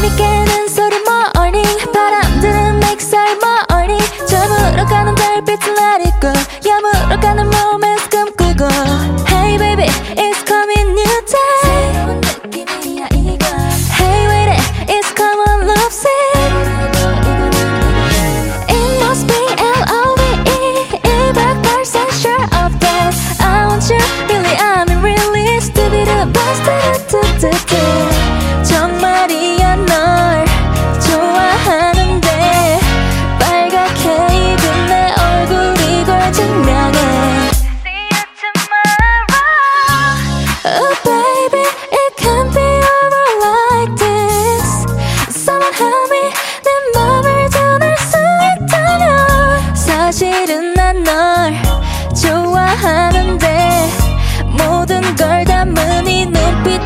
깨는 소리 morning 바람 드는 믹서의 morning 저물어가는 별빛을 내리고 야물어가는 romance 꿈꾸고 Hey baby it's coming new day 새로운 느낌이야 이건 Hey wait it it's come on love scene It must be L-O-V-E 100% sure of that I want you really I mean really stupid bust 정말이야 널 좋아하는데 빨갛게 입은 내 얼굴 이걸 증명해 See you tomorrow Oh baby it can't be over like this Someone help me 내 맘을 전할 수 있다면 사실은 난 널 좋아하는데 모든 걸 담은 이 눈빛